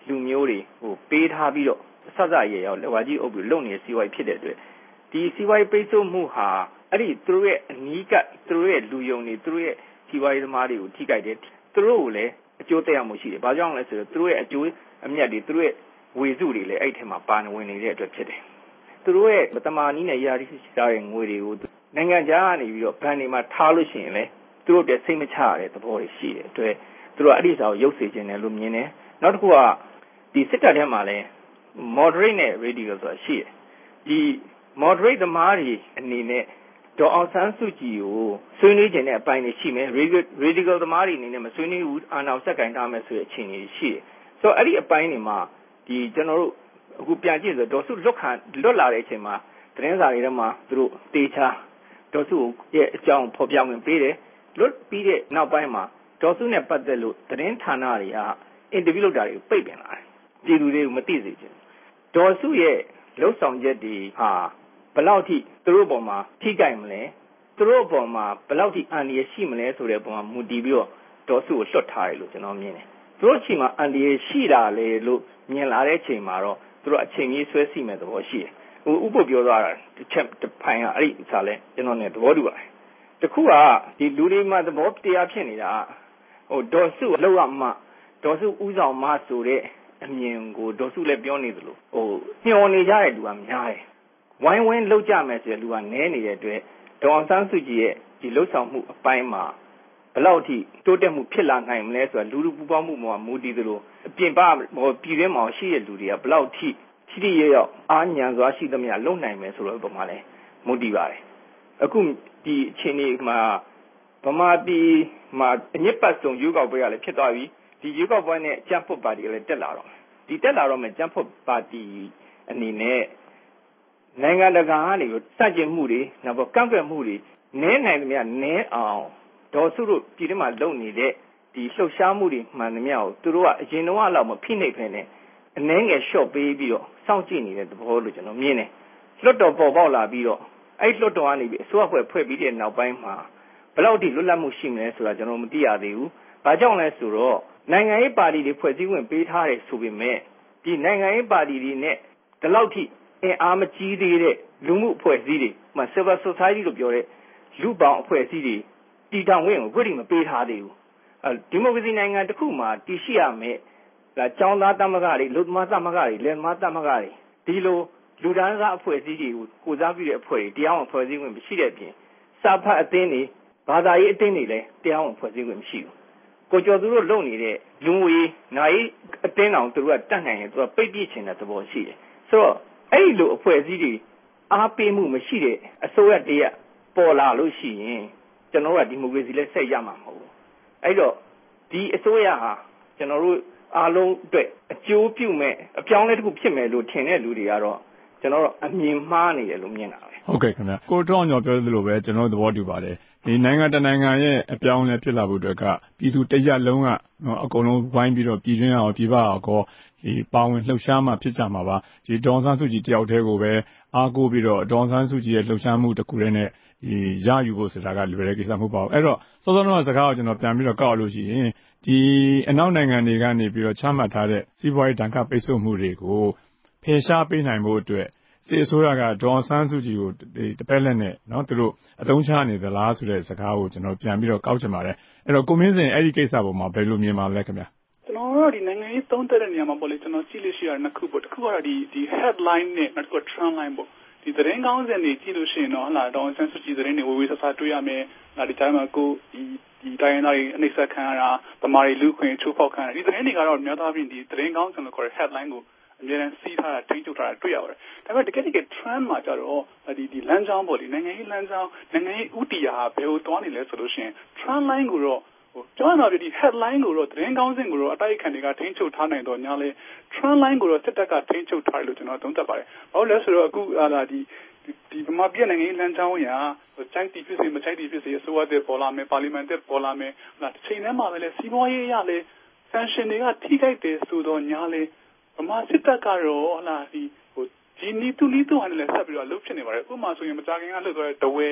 လူမျိုးတွေပေးထားပြီးတော့ဆက်စရရောက်လက်ဝါးကြီးအုပ်ပြီးလုံနေတဲ့စီးပွားရေးဖြစ်တဲ့အတွက်ဒီစီးပွားရေးပိတ်ဆို့မှုဟာအဲ့ဒီသူတို့ရဲ့အနီးကပ်သူတို့ရဲ့လူယုံတွေသူတို့ရဲ့စီးပွားရေးသမားတွေကိုထိခိုက်တယ်သူတို့ကိုလည်းအကျိုးသက်ရောက်မှုရှိတယ်ဘာကြောင့်လဲဆိုတော့သူတို့ရဲ့အကျိုးအမြတ်တွေသူတို့ရဲ့ဝေစုတွေလည်းအဲ့ထဲမှာပါဝင်နေတဲ့အတွက်ဖြစ်တယ်သူတို့ရဲ့တမာနီးနဲ့ယာရီရှိထားတဲ့ငွေတွေကိုနိုင်ငံခြားကနေပြီးတော့ဘဏ်တွေမှာထားလို့ရှိရင်လည်းသူတို့တည်းစိတ်မချရတဲ့သဘောတွေရှိတယ်အတွက်သူတို့အဲ့ဒီစာကိုရုပ်စေခြင်းတယ်လို့မြင်တယ်နောက်တစ်ခုကဒီစစ်တပ်ထဲမှာလည်း moderate နဲ့ radical ဆိုတာရှိတယ်ဒီ moderate သမားတွေအနေနဲ့ဒေါ်အောင်ဆန်းစုကြည်ကိုဆွေးနွေးခြင်းတဲ့အပိုင်းတွေရှိမယ် radical သမားတွေအနေနဲ့မဆွေးနွေးဘူးအာဏာစက်ကိုင်ထားမယ်ဆိုတဲ့အခြေအနေရှိတယ်ဆိုတော့အဲ့ဒီအပိုင်းတွေမှာဒီကျွန်တော်တို့အခုပြန်ကြည့်ဆိုဒေါ်စုလွတ်လာတဲ့အချိန်မှာသတင်းစာတွေထဲမှာသူတို့တေချာဒေါ်စုရဲ့အကြောင်းဖော်ပြဝင်ပေးတယ်လွတ်ပြီးတဲ့နောက်ပိုင်းမှာဒေါ်စုနဲ့ပတ်သက်လို့သတင်းဌာနတွေကအင်တာဗျူးလုပ်တာတွေကိုပိတ်ပင်လာတယ်ပြည်သူတွေကိုမသိစေချင်ဒေါ်စုရဲ့လှုပ်ဆောင်ချက်တွေဟာဘယ်လောက်ထိသူတို့ပေါ်မှာထိကြိုက်မလဲသူတို့ပေါ်မှာဘယ်လောက်ထိအန္တရာယ်ရှိမလဲဆိုတဲ့ပုံမှာမူတည်ပြီးတော့ဒေါ်စုကိုလွတ်ထားတယ်လို့ကျွန်တော်မြင်တယ်သူတို့ချိန်မှာအန္တရာယ်ရှိတာလေလို့မြင်လာတဲ့ချိန်မှာတော့သူတို့အချိန်ကြီးဆွဲစီမဲ့သဘောရှိတယ်ဥပ္ပပြောသွားတာတစ်ချက်တစ်ဖိုင်ကအဲ့ဒီဥစားလဲကျွန်တော်နဲ့သဘောတူပါတယ်တခုကဒီလူတွေမှာသဘောတရားဖြစ်နေတာဒေါ်စုလောက်ရမှဒေါ်စုဥဆောင်မဆိုတဲ့အမြင်ကိုဒေါ်စုလည်းပြောနေသလိုညှော်နေကြတဲ့လူကများတယ်ဝိုင်းဝန်းလောက်ကြမယ်ဆိုတဲ့လူကနည်းနေတဲ့အတွက်ဒေါ်အောင်ဆန်းစုကြည်ရဲ့ဒီလှုပ်ဆောင်မှုအပိုင်းမှာဘယ်လောက်ထိတိုးတက်မှုဖြစ်လာနိုင်မလဲဆိုတာလူလူပူပေါင်းမှုမှာမူတည်သလိုအပြင်ပပြည်တွင်းမှာရှိတဲ့လူတွေကဘယ်လောက်ထိထိရောက်အားညံစွာရှိသမျှလုံနိုင်မယ်ဆိုတော့ပုံမှာလဲမူတည်ပါတယ်အခုဒီအခြေအနေမှာဗမာပြည်မှာအညစ်ပတ်ဆုံးရွေးကောက်ပွဲကလည်းဖြစ်သွားပြီဒီရွေးကောက်ပွဲနဲ့ကြံ့ဖွတ်ပါတီကလည်းတက်လာတော့ဒီတက်လာတော့မှကြံ့ဖွတ်ပါတီအနေနဲ့နိုင်ငံတကာကနေစတင်မှုတွေနောက်ကန့်ကွက်မှုတွေနည်းနိုင်သမျှနည်းအောင်ဒေါ်စုတို့ပြည်ထဲမှာလုပ်နေတဲ့ဒီလှုပ်ရှားမှုတွေမှန်သမျှကိုသူတို့ကအရင်တော့အလောက်မဖိနှိပ်ဖ ೇನೆ အနှဲငယ်လျှော့ပေးပြီးတော့စောင့်ကြည့်နေတဲ့သဘောလို့ကျွန်တော်မြင်တယ်လွတ်တော်ပေါ်ပေါက်လာပြီးတော့အဲ့လွတ်တော်ကနေပြီးအစိုးရဖွဲ့ပြီးတဲ့နောက်ပိုင်းမှာဘယ်လောက်ထိလွတ်လပ်မှုရှိမလဲဆိုတာကျွန်တော်မသိရသေးဘူး။ဘာကြောင့်လဲဆိုတော့နိုင်ငံရေးပါတီတွေဖွဲ့စည်းဝင်ပေးထားတယ်ဆိုပေမဲ့ဒီနိုင်ငံရေးပါတီတွေနဲ့ဒီလောက်ထိအားမကြီးသေးတဲ့လူမှုအဖွဲ့အစည်းတွေမှ Civil Society လို့ပြောတဲ့လူပေါင်းအဖွဲ့အစည်းတွေတည်ထောင်ခွင့်ကိုခွင့်မပေးထားသေးဘူး။ဒီမိုကရေစီနိုင်ငံတစ်ခုမှာတည်ရှိရမယ်ကျောင်းသားသမဂ္ဂတွေလူသမားသမဂ္ဂတွေလယ်သမားသမဂ္ဂတွေဒီလိုလူဒန်းစားအဖွဲ့အစည်းတွေကိုကိုစားပြုတဲ့အဖွဲ့တွေတရားဝင်ဖွဲ့စည်းခွင့်မရှိတဲ့အပြင်စာဖတ်အသင်းတွေဘာသာရေးအသင်းတွေလည်းတရားဝင်ဖွဲ့စည်းခွင့်မရှိဘူးကိုကျော်သူတို့လုပ်နေတဲ့လူငွေနိုင်အသင်းအောင်သူတို့ကတတ်နိုင်ရင်သူကပိတ်ပြစ်ချင်တဲ့သဘောရှိတယ်ဆိုတော့အဲ့ဒီလိုအဖွဲ့အစည်းတွေအားပေးမှုမရှိတဲ့အစိုးရတရက်ပေါ်လာလို့ရှိရင်ကျွန်တော်တို့ကဒီမိုကရေစီလက်ဆက်ရမှာမဟုတ်ဘူးအဲ့တော့ဒီအစိုးရဟာကျွန်တော်တို့အားလုံးအတွက်အကျိုးပြုမဲ့အပြောင်းလဲတစ်ခုဖြစ်မယ်လို့ထင်တဲ့လူတွေကတော့ကျွန်တော်တို့အမြင်မှားနေတယ်လို့မြင်တာပဲဟုတ်ကဲ့ခင်ဗျကိုတောင်းကျော်ပြောသလိုပဲကျွန်တော်သဘောတူပါတယ်ဒီနိုင်ငံတနိုင်ငံရဲ့အပြောင်းလဲဖြစ်လာဖို့အတွက်ကပြည်သူတရက်လုံးကအကုန်လုံးဝိုင်းပြီးတော့ပြည်တွင်းအောင်ပြည်ပအောင်ကောဒီပါဝင်လှုပ်ရှားမှဖြစ်ကြမှာပါဒီဒေါ်ဆန်းစုကြည်တယောက်တည်းကိုပဲအားကိုးပြီးတော့ဒေါ်ဆန်းစုကြည်ရဲ့လှုပ်ရှားမှုတစ်ခုတည်းနဲ့ဒီရယူဖို့ဆိုတာကလွယ်တဲ့ကိစ္စမဟုတ်ပါဘူးအဲ့တော့စောစောကစကားကိုကျွန်တော်ပြန်ပြီးတော့ကောက်လို့ရှိရင်ဒီအနောက်နိုင်ငံတွေကနေပြီးတော့ချမှတ်ထားတဲ့စီးပွားရေးတန်ခါပိတ်ဆို့မှုတွေကိုဖယ်ရှားပေးနိုင်ဖို့အတွက်စစ်အစိုးရကဒေါ်ဆန်းစုကြည်ကိုတပည့်လက်နဲ့နော်သူတို့အသုံးချနေသလားဆိုတဲ့စကားကိုကျွန်တော်ပြန်ပြီးတော့ကောက်ချင်ပါတယ်အဲ့တော့ကိုမင်းစင်အဲ့ဒီကိစ္စပေါ်မှာဘယ်လိုမြင်ပါလဲခင်ဗျာကျွန်တော်တို့ဒီနိုင်ငံရေးသုံးသပ်တဲ့နေရာမှာပေါ့လေကျွန်တော်ကြည့်လို့ရှိရတဲ့နှစ်ခုပေါ့တစ်ခုကတော့ဒီ headline နဲ့နောက်တစ်ခု trend line ပေါ့ဒီသတင်းကောင်းစင်တွေကြည့်လို့ရှိရင်တော့ဟလာဒေါ်ဆန်းစုကြည်သတင်းတွေဝေဝေးဆဆတွေ့ရမယ်ဒီတိုင်းမှာကိုဒီတိုင်းရင်းသားတွေအနှိမ့်ဆက်ခံရတာဗမာတွေလူခွင့်ချိုးဖောက်ခံရတာဒီသတင်းတွေကတော့များသောအားဖြင့်ဒီသတင်းကောင်းစင်လို့ခေါ်တဲ့ headline ကိုအများအားစီးထားတာထိန်းချုပ်ထားတာတွေ့ရပါတယ်ဒါပေမဲ့တကယ် trend မှာကျတော့ဒီလမ်းကြောင်းပေါ့လေနိုင်ငံရေးလမ်းကြောင်းနိုင်ငံရေးဥတီယာဘယ်ကိုသွားနေလဲဆိုလို့ရှိရင် trend line ကိုတော့ကျွန်တော်တို့ဒီ headline ကိုတော့သတင်းကောင်းစင်ကိုတော့အတိုက်အခံတွေကထိန်းချုပ်ထားနိုင်တော့ညာလဲ trend line ကိုတော့စစ်တပ်ကထိန်းချုပ်ထားတယ်လို့ကျွန်တော်သုံးသပ်ပါတယ်ဘာလို့လဲဆိုတော့အခုဒီဗမာပြည်နိုင်ငံရေးလမ်းကြောင်းရာစိုက်တီဖြစ်စေမစိုက်တီဖြစ်စေအစိုးရတဲ့ပေါ်လာမယ်ပါလီမန်တဲ့ပေါ်လာမယ်တစ်ချိန်တည်းမှာပဲလေစီးပွားရေးအရလဲ sanction တွေကထိခိုက်တယ်ဆိုတော့ညာလဲဗမာစစ်တပ်ကတော့ဟလာဒီနီတူဟာလည်းဆက်ပြီးတော့လှုပ်ဖြစ်နေပါတယ်ဥပမာဆိုရင်မကြာခင်ကလှုပ်သွားတဲ့တဝဲ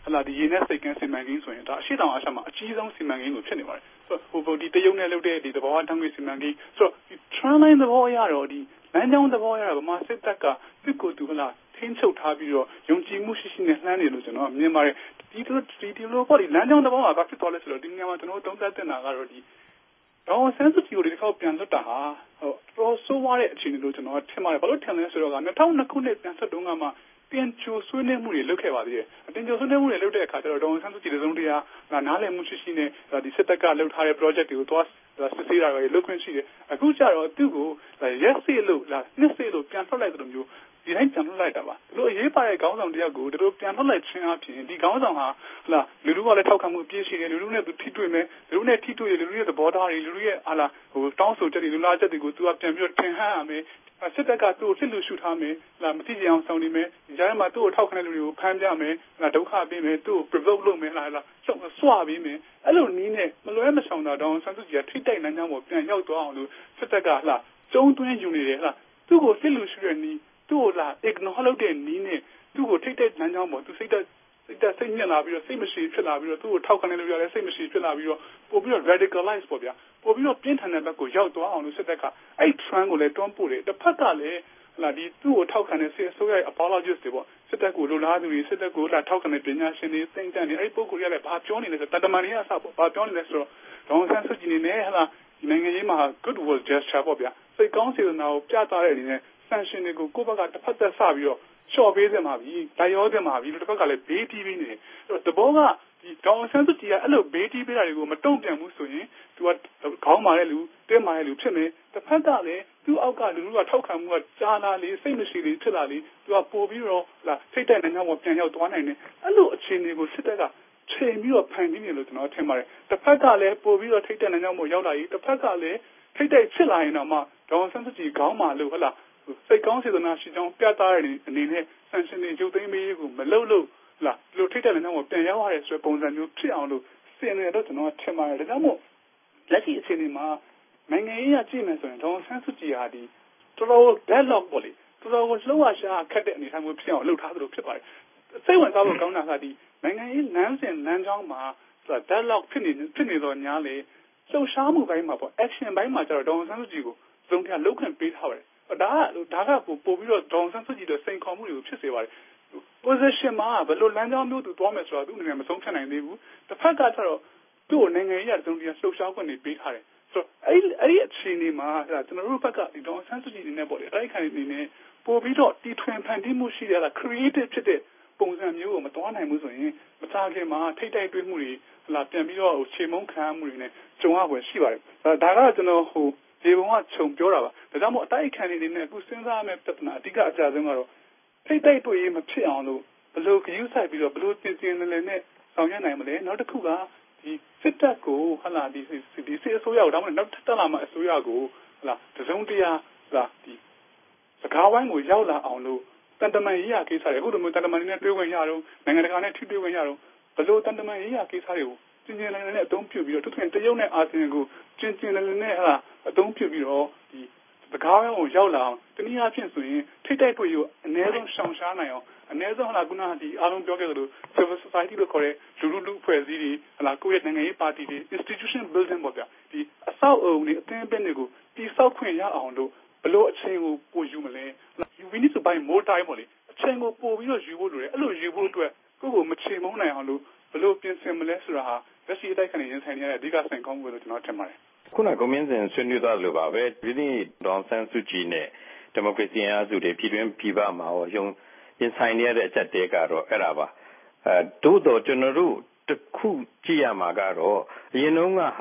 ဒီရေနဲ့စိတ်ကန်းစီမံကိန်းဆိုရင်ဒါအရှိတောင်အာရှမှာအကြီးဆုံးစီမံကိန်းကိုဖြစ်နေပါတယ်ဆိုတော့ဒီတရုတ်နဲ့လုပ်တဲ့ဒီသဘောထားငွေစီမံကိန်းဆိုတော့ဒီ trend line သဘောအရတော့ဒီလမ်းကြောင်းသဘောအရဗမာစစ်တပ်ကသူ့ကိုယ်သူထိန်းချုပ်ထားပြီးတော့ယုံကြည်မှုရှိရှိနဲ့လှမ်းနေလို့ကျွန်တော်မြင်ပါတယ်ဒီလိုပေါ့ဒီလမ်းကြောင်းသဘောကဘာဖြစ်သွားလဲဆိုတော့ဒီနေရာမှာကျွန်တော်သုံးသပ်တင်တာကတော့ဒီဒေါ်ဆန်းစုကြည်ကိုဒီတစ်ခေါက်ပြန်လွတ်တာဟာတော်ဆိုးဝါးတဲ့အခြေအနေလို့ကျွန်တော်ထင်ပါတယ်ဘာလို့ထင်လဲဆိုတော့2002ခုနှစ်ပြန်ဆက်တုန်းကမှပြန်ချိုဆွေးနွေးမှုတွေလုပ်ခဲ့ပါသေးတယ်အတင်ချိုဆွေးနွေးမှုတွေလုပ်တဲ့အခါကျတော့ဒေါ်ဆန်းစုကြည်တစုံတရာနားလည်မှုရှိရှိနဲ့ဒီစစ်တပ်ကလုပ်ထားတဲ့ project တွေကိုသွားစစ်ဆေးတာတွေလုပ်ခွင့်ရှိတယ်အခုကျတော့သူ့ကိုရက်စေ့လို့နှစ်စေ့လို့ပြန်ထွက်လိုက်တဲ့လိုမျိုးဒီတိုင်းပြန်ထွက်လိုက်တာပါဒီလိုအရေးပါတဲ့ခေါင်းဆောင်တယောက်ကိုဒီလိုပြန်ထွက်လိုက်ခြင်းအပြင်ဒီခေါင်းဆောင်ဟာလူလူကလည်းထောက်ခံမှုအပြည့်ရှိတယ်လူလူနဲ့သူထိတွေ့မယ်လူလူနဲ့ထိတွေ့ရလူလူရဲ့သဘောထားတွေလူလူရဲ့တောင်းဆိုချက်တွေလူလားချက်တွေကိုသူကပြန်ပြီးတော့ထင်ဟပ်ရမယ်စစ်တပ်ကသူ့ကိုစစ်လူရှုထားမယ်မသိကြအောင်ဆောင်နေမယ်ဒီကြားမှာသူ့ကိုထောက်ခံတဲ့လူတွေကိုဖမ်းပြမယ်ဒုက္ခပေးမယ်သူ့ကို provoke လုပ်မယ်ဆွပေးမယ်အဲ့လိုနည်းနဲ့မလွဲမရှောင်တာတောင်းဆန်းစုကြည်ကထိတိုက်နိုင်ကြဖို့ပြန်ရောက်သွားအောင်လို့စစ်တပ်ကကျုံးသွင်းယူနေတယ်သူ့ကိုစစ်လူရှုတဲ့နည်းသူ့ကိုignore လုပ်တဲ့နည်းနဲ့သူ့ကိုထိတိုက်နိုင်ကြဖို့သူစိတ်ညစ်လာပြီးတော့စိတ်မရှိဖြစ်လာပြီးတော့သူ့ကိုထောက်ခံတဲ့လူတွေလည်းစိတ်မရှိဖြစ်လာပြီးတော့ပို့ပြီးတော့ radicalize ပေါ့ဗျာပို့ပြီးတော့ပြင်းထန်တဲ့ဘက်ကိုရောက်သွားအောင်လို့စစ်တပ်ကအဲ့ trend ကိုလည်းတွန်းပို့တယ်တစ်ဖက်ကလည်းဒီသူ့ကိုထောက်ခံတဲ့စစ်အစိုးရရဲ့ apologist တွေပေါ့စစ်တပ်ကိုလိုလားသူတွေစစ်တပ်ကိုထောက်ခံတဲ့ပညာရှင်တွေသိမ့်တန်းနေအဲ့ပုဂ္ဂိုလ်တွေကလည်းဘာပြောနေလဲဆိုတတမန်တွေကအစပေါ့ဘာပြောနေလဲဆိုတော့ဒေါ်ဆန်းစုကြည်နေနဲ့ဒီနိုင်ငံရေးမှာ good will gesture ပေါ့ဗျာစိတ်ကောင်းစေတနာကိုပြသတဲ့အနေနဲ့ sanction တွေကိုကိုယ့်ဘက်ကတစ်ဖက်သက်စပြီးတော့လျှော့ပေးသင့်ပါပြီ။တိုက်ရောသင့်ပါပြီလို့တစ်ဖက်ကလည်းဘေးတီးပေးနေတယ်။တဘောကဒီဒေါ်ဆန်းစုကြည်ကအဲ့လိုဘေးတီးပေးတာတွေကိုမတုံ့ပြန်ဘူးဆိုရင်သူကခေါင်းမာတဲ့လူတင်းမာတဲ့လူဖြစ်နေတစ်ဖက်ကလည်းသူ့အောက်ကလူကထောက်ခံမှုကကြားလာလေစိတ်မရှိလေဖြစ်လာလေသူကပို့ပြီးတော့ထိတ်တဲ့နိုင်ငံပေါ်ပြန်ရောက်သွားနိုင်တယ်။အဲ့လိုအခြေအနေကိုစစ်တပ်ကချိန်ပြီးတော့ဖန်တီးနေလို့ကျွန်တော်ထင်ပါတယ်။တစ်ဖက်ကလည်းပို့ပြီးတော့ထိတ်တဲ့နိုင်ငံပေါ်ရောက်လာရင်တစ်ဖက်ကလည်းထိတ်တဲ့ဖြစ်လာရင်တော့မှဒေါ်ဆန်းစုကြည်ခေါင်းမာလို့စိတ်ကောင်းစေတနာရှိကြောင်းပြသတဲ့အနေနဲ့ဆန်ရှင်တွေရုပ်သိမ်းပေးကိုမလုပ်လို့လူထိတဲ့လည်းတော့ပြန်ရောက်ရတဲ့ဆိုတဲ့ပုံစံမျိုးဖြစ်အောင်လို့စင်နေတော့ကျွန်တော်ထင်ပါတယ်ဒါကြောင့်မို့လက်ရှိအခြေအနေမှာနိုင်ငံရေးရကြည့်မယ်ဆိုရင်ဒေါ်ဆန်းစုကြည်ဟာဒီတော်တော် deadlock ပေါ့လေတော်တော်ကိုလှုပ်ရှားခက်တဲ့အနေအထားမျိုးဖြစ်အောင်လုပ်ထားသလိုဖြစ်ပါတယ်စိတ်ဝင်စားဖို့ကောင်းတာကဒီနိုင်ငံရေးလမ်းစဉ်လမ်းကြောင်းမှာdeadlock ဖြစ်နေတော့ညာလေလှုပ်ရှားမှုပိုင်းမှာပေါ့ action ပိုင်းမှာကျတော့ဒေါ်ဆန်းစုကြည်ကိုစုံပြလှုပ်ခွင့်ပေးထားပါတယ်ဒါကပို့ပြီးတော့ဒေါ်ဆန်းစုကြည်တို့စိန်ခေါ်မှုတွေကိုဖြစ်စေပါတယ် position မှာဘယ်လိုလမ်းကြောင်းမျိုးသူသွားမယ်ဆိုတာသူ့အနေနဲ့မဆုံးဖြတ်နိုင်သေးဘူးတစ်ဖက်ကကျတော့သူ့ကိုနိုင်ငံရေးအစုံတရားလှုပ်ရှားခွင့်တွေပေးထားတယ်ဆိုတော့အဲ့ဒီအခြေအနေမှာကျွန်တော်တို့ဘက်ကဒီဒေါ်ဆန်းစုကြည်အနေနဲ့ပေါ့လေတိုက်ခိုင်အနေနဲ့ပို့ပြီးတော့တီထွင်ဖန်တီးမှုရှိတဲ့creative ဖြစ်တဲ့ပုံစံမျိုးကိုမသွားနိုင်ဘူးဆိုရင်မစားခင်မှာထိတ်တိုက်တွေးမှုတွေပြန်ပြီးတော့ခြေမုံခံမှုတွေနဲ့ကြုံရပွဲရှိပါတယ်ဒါကကျွန်တော်ဒီဘုံကခြုံပြောတာပါဒါကြောင့်မို့အတိုက်ခံနေနဲ့အခုစဉ်းစားရမယ့်ပြဿနာအဓိကအကြဆုံးကတော့ထိတ်တိုက်တွေ့ရေးမဖြစ်အောင်လို့ဘယ်လိုဂရုစိုက်ပြီးတော့ဘယ်လိုတင်တင်လည်းနဲ့ဆောင်ရွက်နိုင်မလဲနောက်တစ်ခုကဒီစစ်တပ်ကိုဒီစစ်အစိုးရကိုဒါမှမဟုတ်နောက်ထပ်တက်လာမှအစိုးရကိုတစုံတရာဒီစကားဝိုင်းကိုရောက်လာအောင်လို့တန်တမန်ရေးရကိစ္စတွေအခုလိုမျိုးတန်တမန်တွေနဲ့တွေ့ဝင်ရတော့နိုင်ငံတကာနဲ့ထိတွေ့ဝင်ရတော့ဘယ်လိုတန်တမန်ရေးရကိစ္စတွေကိုကျင်းကျင်းလည်လည်နဲ့အသုံးပြုပြီးတော့သူကတရုတ်နဲ့အာဆီယံကိုကျင်းကျင်းလည်လည်နဲ့အသုံးပြုပြီးတော့ဒီစကားဝိုင်းကိုရောက်လာအောင်တနည်းအားဖြင့်ဆိုရင်ထိတ်တိုက်တွေ့ရအနည်းဆုံးရှောင်ရှားနိုင်အောင်အနည်းဆုံးခုနကဒီအားလုံးပြောခဲ့သလို civil society လို့ခေါ်တဲ့လူအဖွဲ့အစည်းတွေကိုယ့်ရဲ့နိုင်ငံရေးပါတီတွေ institution building ပေါ့ဗျာဒီအဆောက်အအုံတွေအသင်းအပင်းတွေကိုတည်ဆောက်ခွင့်ရအောင်လို့ဘယ်လိုအချိန်ကိုပို့ယူမလဲ we need to buy more time ပေါ့လေအချိန်ကိုပို့ပြီးတော့ယူဖို့လိုတယ်အဲ့လိုယူဖို့အတွက်ကိုယ့်ကိုမချေမုန်းနိုင်အောင်လို့ဘယ်လိုပြင်ဆင်မလဲဆိုတာဟာလက်ရှိအတိုက်ခံနေရင်ဆိုင်နေရတဲ့အဓိကစိန်ခေါ်မှုလို့ကျွန်တော်ထင်ပါတယ်ခုနကကိုမင်းစင်ဆွေးနွေးသွားလို့ပါပဲဒီနေ့ဒေါ်ဆန်းစုကြည်နဲ့ဒီမိုကရေစီအင်အားစုတွေပြည်တွင်းပြည်ပမှာရောရင်ဆိုင်နေရတဲ့အချက်တဲကတော့အဲ့ဒါပါတို့တော့ကျွန်တော်တို့တစ်ခုကြည့်ရမှာကတော့အရင်တုန်းကဟာ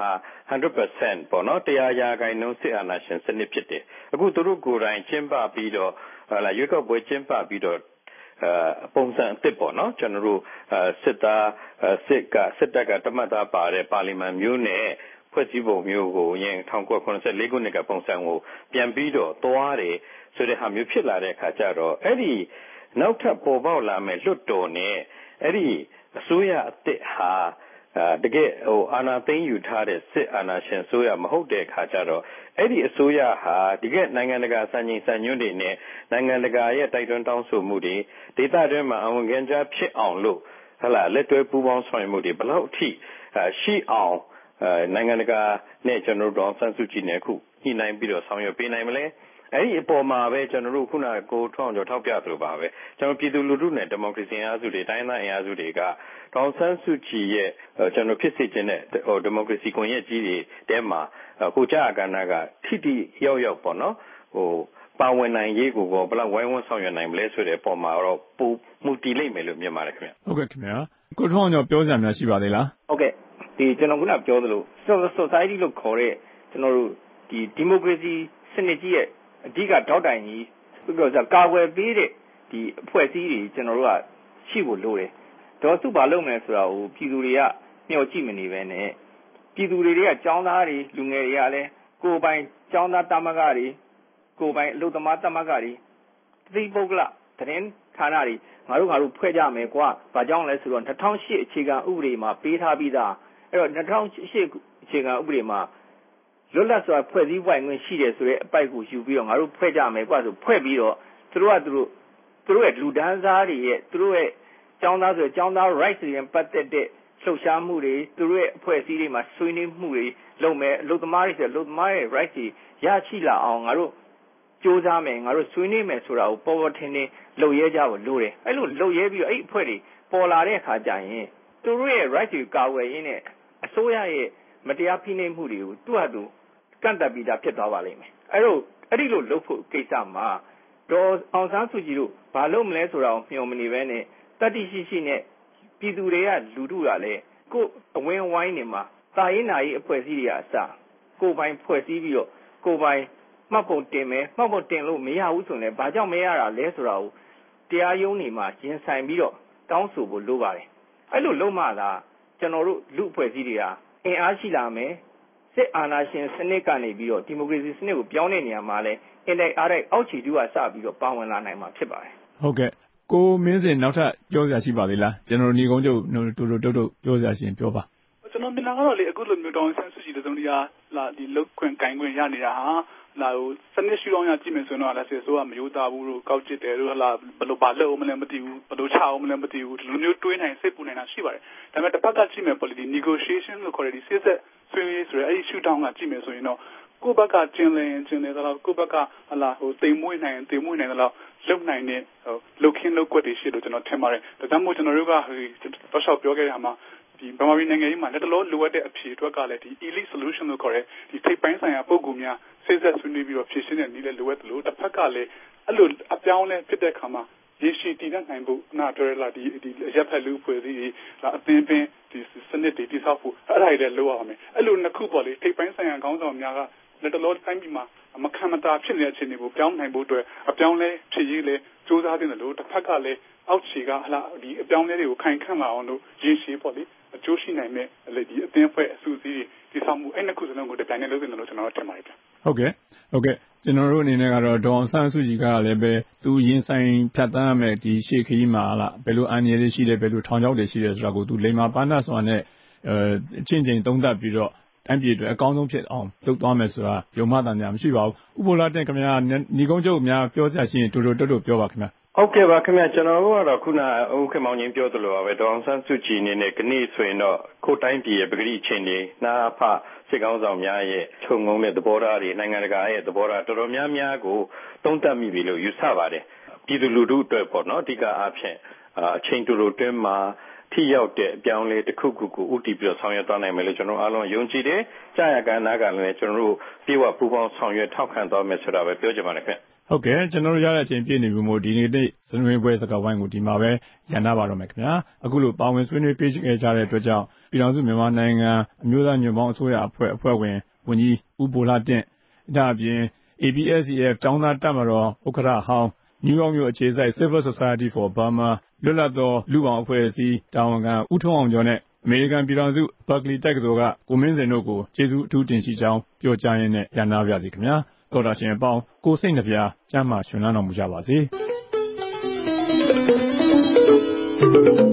100% ပေါ့နော်100% စစ်အာဏာရှင်စနစ်ဖြစ်တယ်အခုသူတို့ကိုယ်တိုင်ကျင်းပပြီးတော့ရွေးကောက်ပွဲကျင်းပပြီးတော့ပုံစံအသစ်ပေါ့နော်ကျွန်တော်တို့စစ်တပ်ကတမတ်သားပါတဲ့ပါလီမန်မျိုးနဲ့ဖွဲ့စည်းပုံမျိုးကိုရင်1984ခုနှစ်ကပုံစံကိုပြန်ပြီးတော့သွားတယ်ဆိုတဲ့ဟာမျိုးဖြစ်လာတဲ့အခါကျတော့အဲ့ဒီနောက်ထပ်ပေါ်ပေါက်လာမဲ့လွတ်တော်နဲ့အဲ့ဒီအစိုးရအသစ်ဟာတကယ်အာဏာသိမ်းယူထားတဲ့စစ်အာဏာရှင်အစိုးရမဟုတ်တဲ့အခါကျတော့အဲ့ဒီအစိုးရဟာတကယ်နိုင်ငံတကာစံချိန်စံညွှန်းတွေနဲ့နိုင်ငံတကာရဲ့တိုက်တွန်းတောင်းဆိုမှုတွေဒေသတွင်းမှာအဝင်ခံကြားဖြစ်အောင်လို့လက်တွဲပူးပေါင်းဆောင်ရွက်မှုတွေဘယ်လောက်အထိရှိအောင်နိုင်ငံတကာနဲ့ကျွန်တော်တို့ဒေါ်အောင်ဆန်းစုကြည်နဲ့အခုညှိနှိုင်းပြီးတော့ဆောင်ရွက်ပေးနိုင်မလဲအဲ့ဒီအပေါ်မှာပဲကျွန်တော်တို့ခုနကကိုထောင်ကျော်ထောက်ပြသလိုပါပဲကျွန်တော်ပြည်သူလူထုနဲ့ဒီမိုကရေစီအင်အားစုတွေတိုင်းသားအင်အားစုတွေကဒေါ်အောင်ဆန်းစုကြည်ရဲ့ကျွန်တော်ဖြစ်စေခြင်းတဲ့ဒီမိုကရေစီကွန်ရက်ကြီးတွေတဲမှာကိုကြကဏ္ဍကထိထိရောက်ပေါ့နော်ပါဝင်နိုင်ရေးကိုဘယ်လောက်ဝိုင်းဝန်းဆောင်ရွက်နိုင်မလဲဆိုတဲ့အပေါ်မှာတော့ပုံမူတည်လိမ့်မယ်လို့မြင်ပါတယ်ခင်ဗျဟုတ်ကဲ့ခင်ဗျာကိုထောင်ကျော်ပြောစရာများရှိပါသေးလားဟုတ်ကဲ့ဒီကျွန်တော်ခုနပြောသလို society လို့ခေါ်တဲ့ကျွန်တော်တို့ဒီဒီမိုကရေစီစနစ်ကြီးရဲ့အဓိကထောက်တိုင်ကြီးပြီးတော့ကာကွယ်ပေးတဲ့ဒီအဖွဲ့အစည်းတွေကျွန်တော်တို့ကရှိဖို့လိုတယ်ဒေါ်စုဘာလုပ်မလဲဆိုတာကိုပြည်သူတွေကမျှော်ကြည့်မနေပဲနဲ့ပြည်သူတွေကចောင်းသားတွေလူငယ်တွေကလည်းကိုယ်ပိုင်ចောင်းသားတမကတွေကိုယ်ပိုင်အလုပ်သမားတမကတွေသီးပုဂ္ဂလသတင်းဌာနတွေငါတို့ဖွဲ့ကြမယ်ကွာဘာကြောင့်လဲဆိုတော့2008အခြေခံဥပဒေမှာပေးထားပြီးသားအဲ့တော့2008အခြေခံဥပဒေမှာလွတ်လပ်စွာဖွဲ့စည်းပိုင်ခွင့်ရှိတယ်ဆိုတဲ့အပိုက်ကိုယူပြီးတော့ငါတို့ဖွဲ့ကြမယ်ကွာဆိုဖွဲ့ပြီးတော့သူတို့ရဲ့လူဒန်းစားတွေရဲ့သူတို့ရဲ့ចောင်းသားဆိုចောင်းသား rights တွေနဲ့ပတ်သက်တဲ့လှုပ်ရှားမှုတွေသူတို့ရဲ့အဖွဲ့အစည်းတွေမှာဆွေးနွေးမှုတွေလုပ်မယ်အလုပ်သမားတွေဆိုအလုပ်သမားရဲ့ rights တွေရရှိလာအောင်ငါတို့ကြိုးစားမယ်ငါတို့ဆွေးနွေးမယ်ဆိုတာကိုပေါ်ထင်ထင်လုပ်ရဲကြဖို့လိုတယ်အဲ့လိုလုပ်ရဲပြီးတော့အဲ့အဖွဲ့တွေပေါ်လာတဲ့အခါကျရင်သူတို့ရဲ့ rights တွေကာကွယ်ရင်းနဲ့အစိုးရရဲ့မတရားဖိနှိပ်မှုတွေကိုသူ့ဟာသူကန့်တက်ပြီးသားဖြစ်သွားပါလိမ့်မယ်အဲ့ဒီလိုလုပ်ဖို့ကိစ္စမှာဒေါ်အောင်ဆန်းစုကြည်တို့ဘာလုပ်မလဲဆိုတာကိုမျှော်မနေဘဲနဲ့တတိရှိနဲ့ပြည်သူတွေကလူထုကလည်းကိုယ်အဝင်းဝိုင်းနေမှာတာရင်နာရေးအဖွဲ့အစည်းတွေကအစကိုယ်ပိုင်ဖွဲ့စည်းပြီးတော့ကိုယ်ပိုင်မှတ်ပုံတင်မယ်မှတ်ပုံတင်လို့မရဘူးဆိုရင်ဘာကြောင့်မရတာလဲဆိုတာကိုတရားရုံးတွေမှာရင်ဆိုင်ပြီးတော့တောင်းဆိုဖို့လိုပါတယ်အဲ့လိုလုပ်မှသာကျွန်တော်တို့လူအဖွဲ့အစည်းတွေဟာအင်အားရှိလာမယ်စစ်အာဏာရှင်စနစ်ကနေပြီးတော့ဒီမိုကရေစီစနစ်ကိုပြောင်းတဲ့နေရာမှာလဲအင်တိုက်အားတိုက်အောက်ခြေတူကစပြီးတော့ပါဝင်လာနိုင်မှာဖြစ်ပါတယ်ဟုတ်ကဲ့ကိုမင်းစင်နောက်ထပ်ပြောစရာရှိပါသေးလားကျွန်တော်ညီကုန်းချုပ်တူပြောစရာရှင်ပြောပါကျွန်တော်မြင်လာကတော့လေအခုလိုမျိုးတောင်းဆန်းစုကြည်တဲ့တုန်းကဒီလုတ်ခွင့်ကင်ခွင့်ရနေတာဟာလာဟိုစနစ်ရှိတော့ရကြည့်မယ်ဆိုတော့လည်းဆိုကမယိုးသားဘူးလို့ကောက်ကျစ်တယ်လို့လာဘယ်လိုပါလို့မလဲမသိဘူးဘယ်လိုချအောင်မလဲမသိဘူးဒီလိုမျိုးတွေးနိုင်စိတ်ပူနိုင်တာရှိပါတယ်ဒါပေမဲ့တစ်ဖက်ကကြည့်မယ် policy negotiation လို့ခေါ်တဲ့ဒီစစ်ဆက်ဆွေးနွေးဆိုတဲ့အဲ့ဒီရှုထောင့်ကကြည့်မယ်ဆိုရင်တော့ကိုယ့်ဘက်ကကျင်းတယ်တော့ကိုယ့်ဘက်ကတိမ်မွေးနိုင်တော့လုံနိုင်တဲ့လုတ်ခင်းလုတ်ကွက်တွေရှိလို့ကျွန်တော်ထင်ပါတယ်ဒါကြောင့်မို့ကျွန်တော်တို့ကတော့ရှောက်ပြောခဲ့ရမှာဒီဗမာပြည်နိုင်ငံရေးမှာလက်တလောလိုအပ်တဲ့အဖြေအတွက်ကလည်းဒီ elite solution လို့ခေါ်တဲ့ဒီထိပ်ပိုင်းဆိုင်ရာပုံကူများစိစက်ဆွေးနွေးပြီးတော့ဖြည့်ရှင်းတဲ့နည်းလည်းလိုအပ်တယ်လို့တစ်ဖက်ကလည်းအဲ့လိုအပြောင်းလဲဖြစ်တဲ့အခါမှာရေရှည်တည်တတ်နိုင်ဖို့နာတော်ရလာဒီရက်ဖက်လူဖွဲ့စည်းအသင်းပင်ဒီစနစ်တွေတိစောက်ဖို့အဲ့ဒါတွေလည်းလိုရအောင်မယ်အဲ့လိုနှစ်ခုပေါ့လေထိပ်ပိုင်းဆိုင်ရာခေါင်းဆောင်များကလက်တလောတိုင်းပြည်မှာမခံမတာဖြစ်နေတဲ့အခြေအနေကိုပြောင်းနိုင်ဖို့အတွက်အပြောင်းလဲဖြစ်ရေးလဲစူးစမ်းတဲ့လို့တစ်ဖက်ကလည်းအောက်ခြေကဒီအပြောင်းလဲတွေကိုခိုင်ခန့်လာအောင်လို့ရေရှည်ပေါ့လေအကျိုးရှိနိုင်တဲ့ဒီအသင်းအဖွဲ့အစုအစည်းဒီဆောင်မှုအဲ့နှစ်ခုစလုံးကိုတိုင်နေလို့ကျွန်တော်ထင်ပါတယ်ဟုတ်ကဲ့ကျွန်တော်တို့အနေနဲ့ကတော့ဒေါ်အောင်ဆန်းစုကြည်ကလည်းပဲသူရင်ဆိုင်ဖြတ်သန်းရမယ်ဒီရှေ့ခရီးမှာဘယ်လိုအန္တရာယ်တွေရှိတယ်ဘယ်လိုထောင်ချောက်တွေရှိတယ်ဆိုတာကိုသူလိမ္မာပါဏစွာနဲ့အချင်းချင်းသုံးသပ်ပြီးတော့တိုင်းပြည်အတွက်အကောင်းဆုံးဖြစ်အောင်လုပ်သွားမယ်ဆိုတာယုံမှတန်ကြမရှိပါဘူးဥပ္ပိုလတင်ခင်ဗျာညီကုန်းချုပ်များပြောစရာရှိရင်တူပြောပါခင်ဗျာဟုတ်ကဲ့ပါခင်ဗျာကျွန်တော်တို့ကတော့ခုနဦးခင်မောင်ကြီးပြောသလိုပါပဲဒေါ်အောင်ဆန်းစုကြည်အနေနဲ့ခဏဆိုရင်တော့ကိုတိုင်းပြည်ရဲ့ပဂတိချင်းတွေနာဖစစ်ကောင်းဆောင်များရဲ့ခြုံငုံတဲ့သဘောထားတွေနိုင်ငံတကာရဲ့သဘောထားတော်တော်များများကိုသုံးသပ်မိပြီလို့ယူဆပါတယ်ပြည်သူလူထုအတွက်ပေါ့နော်အဓိကအားဖြင့်အချိန်တူတွင်းမှာထိရောက်တဲ့အပြောင်းလဲတစ်ခုခုကိုဥတီပြီးတော့ဆောင်ရွက်သွားနိုင်မယ်လို့ကျွန်တော်အားလုံးယုံကြည်တယ်ကြာရကနာကလည်းကျွန်တော်တို့ပြေဝပူပေါင်းဆောင်ရွက်ထောက်ခံသွားမယ်ဆိုတာပဲပြောချင်ပါတယ်ခင်ဗျဟုတ်ကဲ့ကျွန်တော်တို့ရတဲ့အချိန်ပြည့်နေပြီမို့ဒီနေ့ဆွေးနွေးပွဲစကားဝိုင်းကိုဒီမှာပဲရန်နာပါတော့မယ်ခင်ဗျာအခုလိုပါဝင်ဆွေးနွေးပေးခဲ့ကြတဲ့အတွက်ကြောင့်ပြည်ထောင်စုမြန်မာနိုင်ငံအမျိုးသားညွန့်ပေါင်းအစိုးရအဖွဲ့ဝင်ဝန်ကြီးဦးဘိုလာတင့်ဒါအပြင် ABSDF ကျောင်းသားတပ်မတော်ဥက္ကဋ္ဌဟောင်းနယူးယောက်မြို့အခြေစိုက် Civil Society for Burma လွတ်လပ်သောလူ့ဘောင်အဖွဲ့အစည်းတာဝန်ခံဦးထွန်းအောင်ကျော်နဲ့အမေရိကန်ပြည်ထောင်စုဘာကလီတက္ကသိုလ်ကကိုမင်းစင်တို့ကိုကျေးဇူးအထူးတင်ရှိကြောင်းပြောကြားရင်းနဲ့ရန်နာပါရစေခင်ဗျာတော်တာရှင်အပေါင်းကိုစိတ်နှပြကျမ်းမာရှင်လန်းတော်မူကြပါစေ